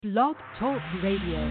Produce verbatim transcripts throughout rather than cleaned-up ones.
Blog Talk Radio.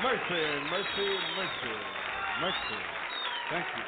Mercy, mercy, mercy, mercy. Thank you.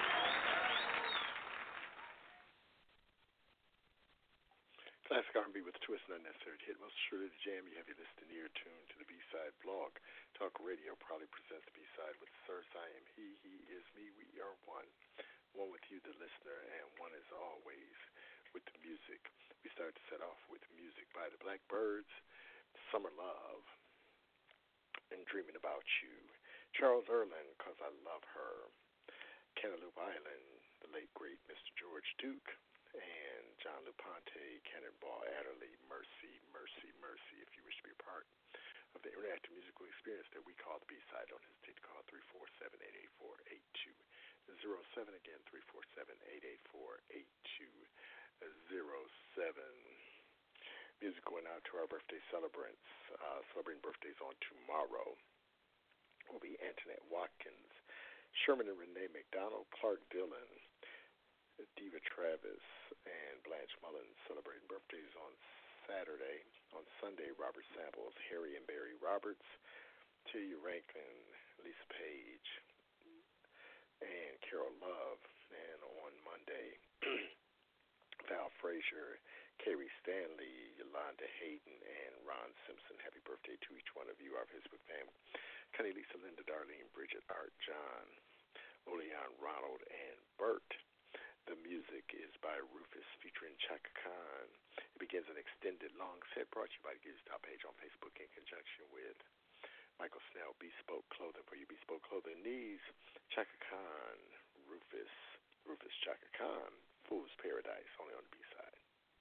Classic R and B with a twist and unnecessary hit. Most surely the jam you have your listening ear tuned to the B-Side blog. Talk Radio proudly presents the B-Side with Sirs. I am he, he is me, we are one. One with you, the listener, and one as always with the music. We start to set off with music by the Blackbyrds, Summer Love, and Dreaming About You. Charles Erlin, Cause I Love Her. Cantaloupe Island, the late great Mister George Duke, and John LuPonte, Cannonball Adderley, Mercy, Mercy, Mercy. If you wish to be a part of the interactive musical experience that we call the B-Side, don't hesitate to call three four seven, eight eight four, eight two zero seven. Again, three four seven, eight eight four, eight two zero seven. Music going out to our birthday celebrants. Uh, celebrating birthdays on tomorrow will be Antoinette Watkins, Sherman and Renee McDonald, Clark Dillon, Diva Travis, and Blanche Mullins. Celebrating birthdays on Saturday. On Sunday, Robert Samples, Harry and Barry Roberts, Celia Rankin, Lisa Page, and Carol Love. And on Monday, Val Frazier, Carrie Stanley, Yolanda Hayden, and Ron Simpson. Happy birthday to each one of you, our Facebook family. Connie, Lisa, Linda, Darlene, Bridget, Art, John, Oleon, Ronald, and Bert. The music is by Rufus featuring Chaka Khan. It begins an extended long set brought to you by the Giz Top page on Facebook in conjunction with Michael Snell, Bespoke Clothing for your bespoke clothing needs. Chaka Khan, Rufus, Rufus Chaka Khan, Fool's Paradise, only on the B-Side.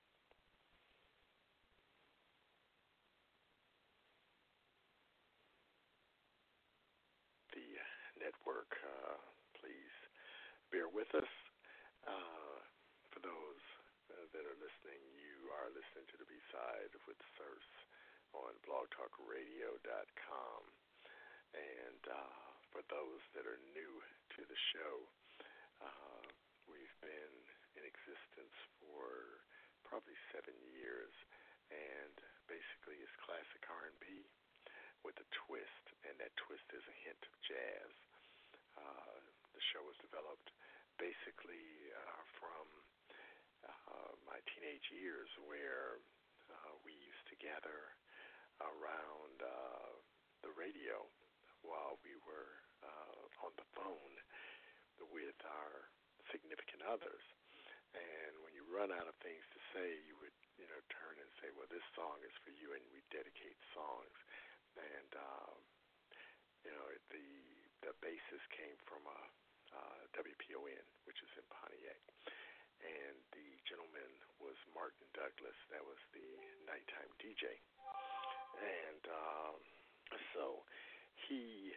The network, uh, please bear with us. Uh, for those uh, that are listening, you are listening to the B-Side with Sirs on blog talk radio dot com. And uh, for those that are new to the show, uh, we've been in existence for probably seven years. And basically it's classic R and B with a twist, and that twist is a hint of jazz. Uh, the show was developed basically uh, from uh, my teenage years, where uh, we used to gather around uh, the radio while we were uh, on the phone with our significant others. And when you run out of things to say, you would, you know, turn and say, well, this song is for you, and we dedicate songs. And, um, you know, the the basis came from a Uh, W P O N, which is in Pontiac, and the gentleman was Martin Douglas. That was the nighttime D J, and um, so he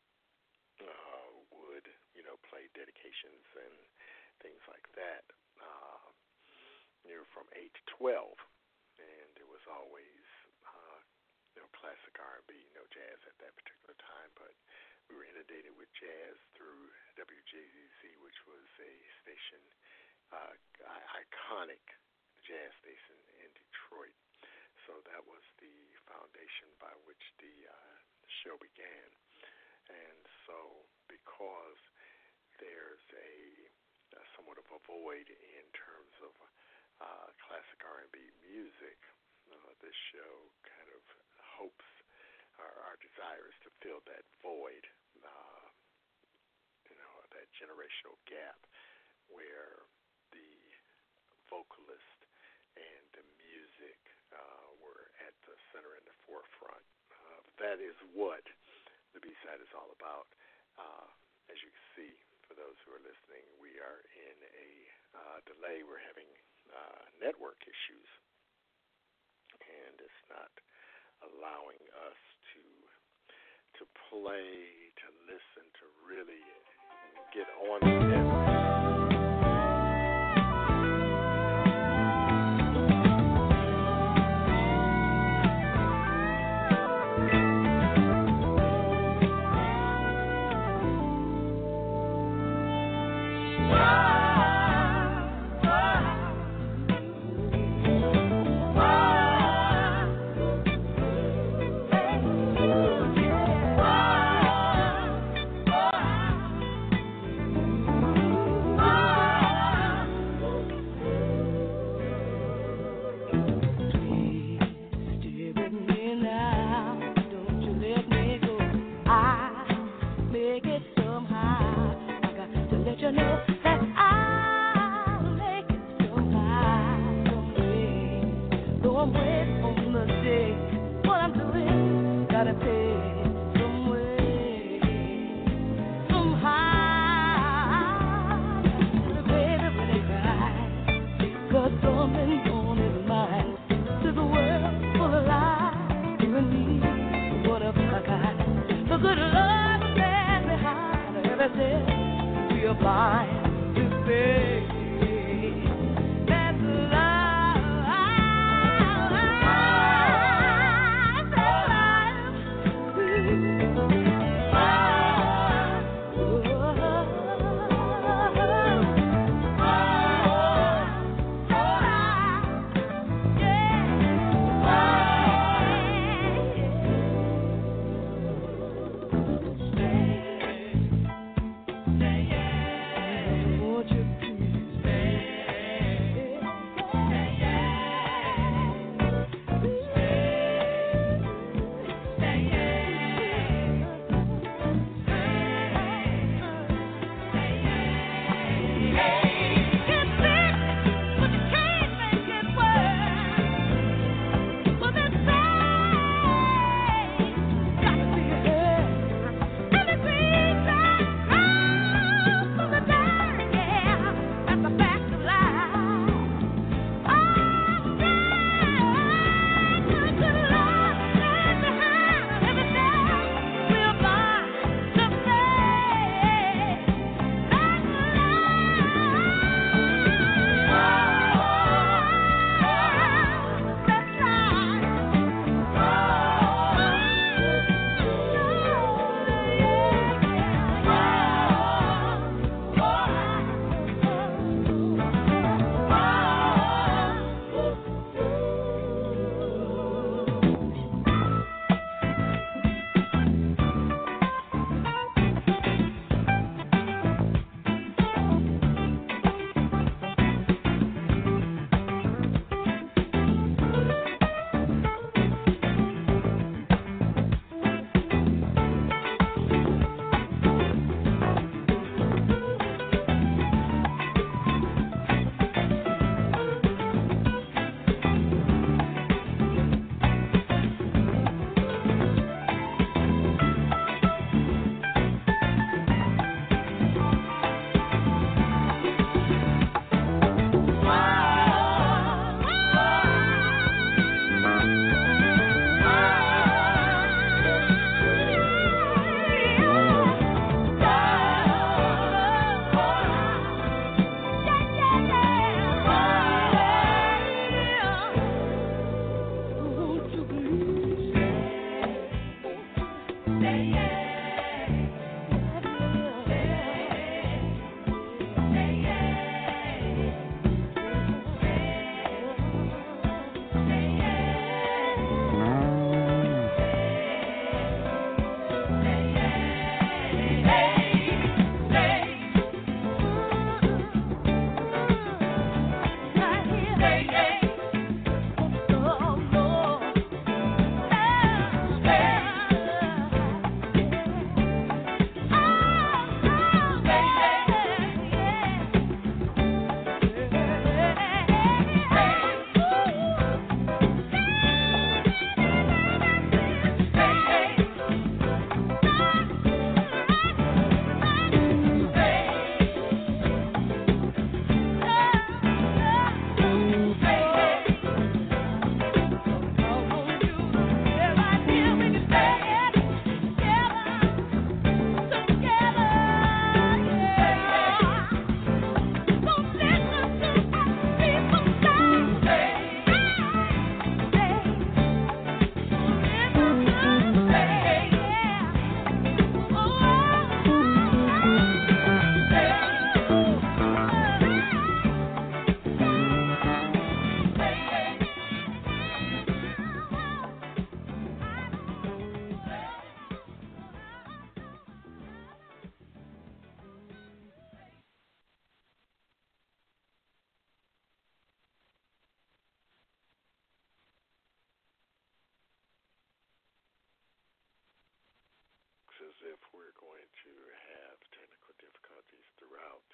uh, would, you know, play dedications and things like that. Uh, you know, from eight to twelve, and it was always, uh, you know, classic R and B, no jazz at that particular time, but we were inundated with jazz through W J Z Z, which was a station, uh, iconic jazz station in Detroit. So that was the foundation by which the uh, show began. And so because there's a, a somewhat of a void in terms of uh, classic R and B music, uh, this show kind of hopes, our, our desire is to fill that void, uh, you know, that generational gap where the vocalist and the music uh, were at the center and the forefront. Uh, that is what the B-Side is all about. Uh, as you can see, for those who are listening, we are in a uh, delay. We're having uh, network issues, and it's not allowing us to to play, to listen, to really get on the network. gotta pay some way, somehow. The baby when he cries, got something on his mind. Says the world full of lies, even me, what a black eye. The good Lord stands behind everything we are blind to see. That's love. If we're going to have technical difficulties throughout.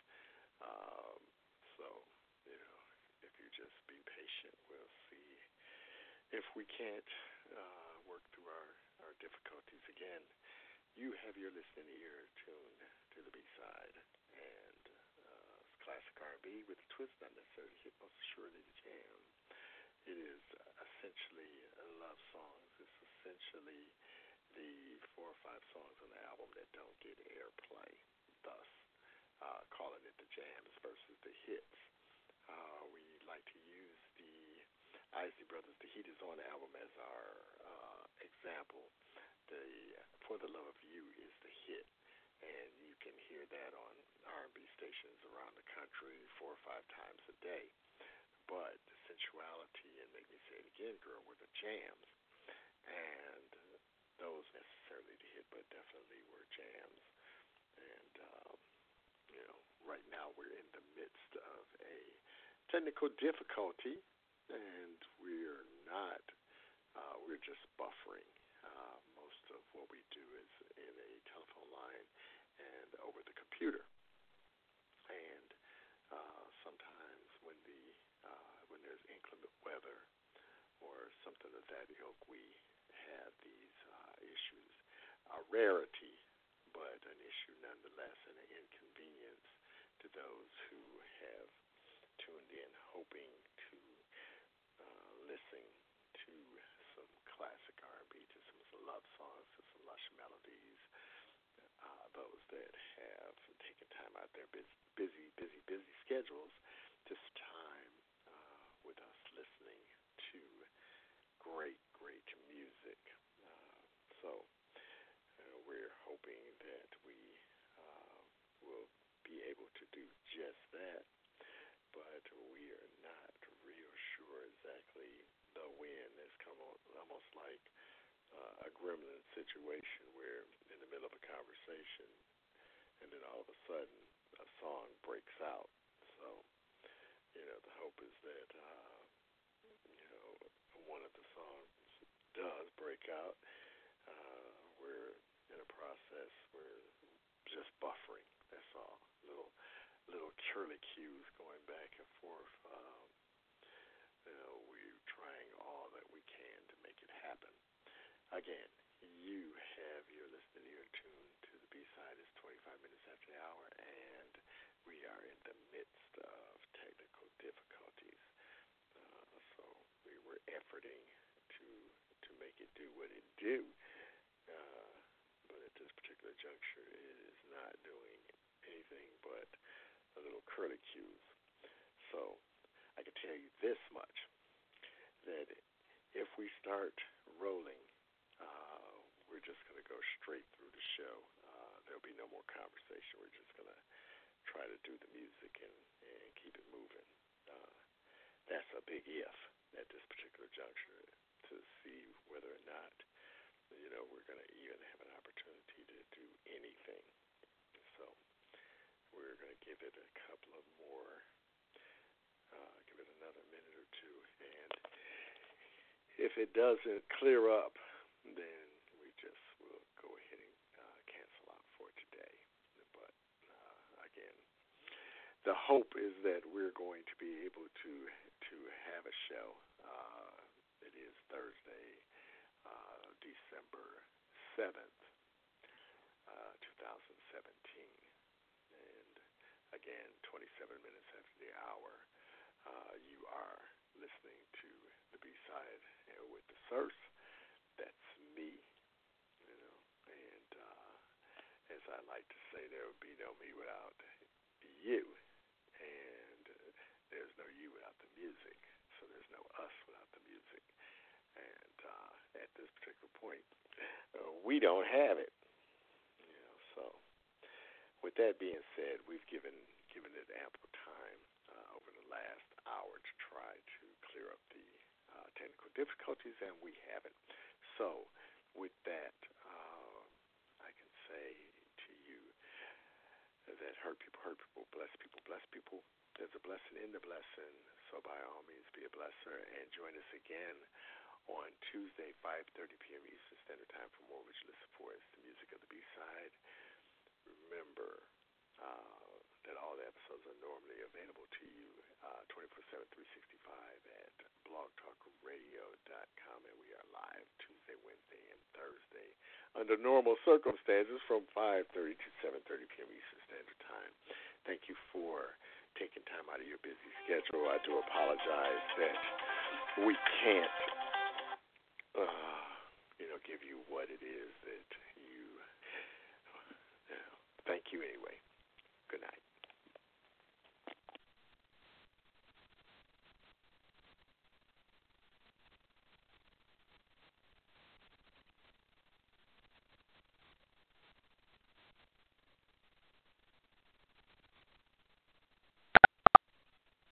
Um, so, you know, if you just be patient, we'll see if we can't uh, work through our, our difficulties. you have your listening ear tuned to the B-side, and uh, it's classic R and B with a twist, not necessarily hit, most assuredly the jam. It is essentially love songs. It's essentially the four or five songs on the album that don't get airplay, thus uh, calling it the jams versus the hits. Uh, we like to use the Isley Brothers' The Heat Is On album as our uh, example. The For the Love of You is the hit, and you can hear that on R and B stations around the country four or five times a day. But the sensuality and Make Me Say It Again, Girl, were the jams, and those necessarily the hit, but definitely were jams. And um, you know, right now we're in the midst of a technical difficulty, and we're not. Uh, we're just buffering. Uh, most of what we do is in a telephone line and over the computer. And uh, sometimes when the uh, when there's inclement weather or something of that ilk, we have these uh, issues. A rarity, but an issue nonetheless, and an inconvenience to those who have tuned in, hoping to uh, listen to some classic R and B, to some love songs, to some lush melodies. Uh, those that have taken time out their busy, busy, busy, busy schedules to spend time uh, with us listening to great, great music. Uh, so uh, we're hoping that we uh, will be able to do just that, but we are not real sure exactly the when. It's come on, almost like uh, a gremlin situation where in the middle of a conversation and then all of a sudden a song breaks out. So, you know, the hope is that, uh, you know, one of the songs does break out. Uh, we're in a process, we're just buffering, that's all. Little little curly cues going back and forth. Um, you know, we're trying all that we can to make it happen. Again, you have your listening ear tuned to the B-side. It's twenty-five minutes after the hour, and we are in the midst of technical difficulties. Uh, so we were efforting to to make it do what it do, uh, but at this particular juncture, it is not doing anything but a little curly cues. So I can tell you this much, that if we start rolling, uh, we're just going to go straight through the show. Uh, there'll be no more conversation. We're just going to try to do the music and, and keep it moving. Uh, that's a big if at this particular juncture, to see whether or not, you know, we're going to even have an opportunity to do anything. So we're going to give it a couple of more, uh, give it another minute or two, and if it doesn't clear up, then we just will go ahead and uh, cancel out for today. But uh, again, the hope is that we're going to be able to to have a show. Uh, it is Thursday, uh, December seventh, uh, twenty seventeen, and again, twenty-seven minutes after the hour, uh, you are listening to the B-side uh, with the Surf. That's me, you know, and uh, as I like to say, there would be no me without you, and uh, there's no you without the music, so there's no us without the music. And uh, at this particular point, uh, we don't have it, you know. So, with that being said, we've given given it ample time uh, over the last hour to try to clear up the uh, technical difficulties, and we haven't. So, with that, uh, I can say to you that hurt people, hurt people, bless people, bless people. There's a blessing in the blessing, so by all means be a blesser, and join us again on Tuesday, five thirty p.m. Eastern Standard Time for more, which you listen for is the music of the B-side. Remember uh, that all the episodes are normally available to you uh, twenty-four seven, three sixty-five at blog talk radio dot com, and we are live Tuesday, Wednesday, and Thursday under normal circumstances from five thirty to seven thirty p.m. Eastern Standard Time. Thank you for taking time out of your busy schedule. I do apologize that we can't, uh, you know, give you what it is that you, uh, thank you anyway.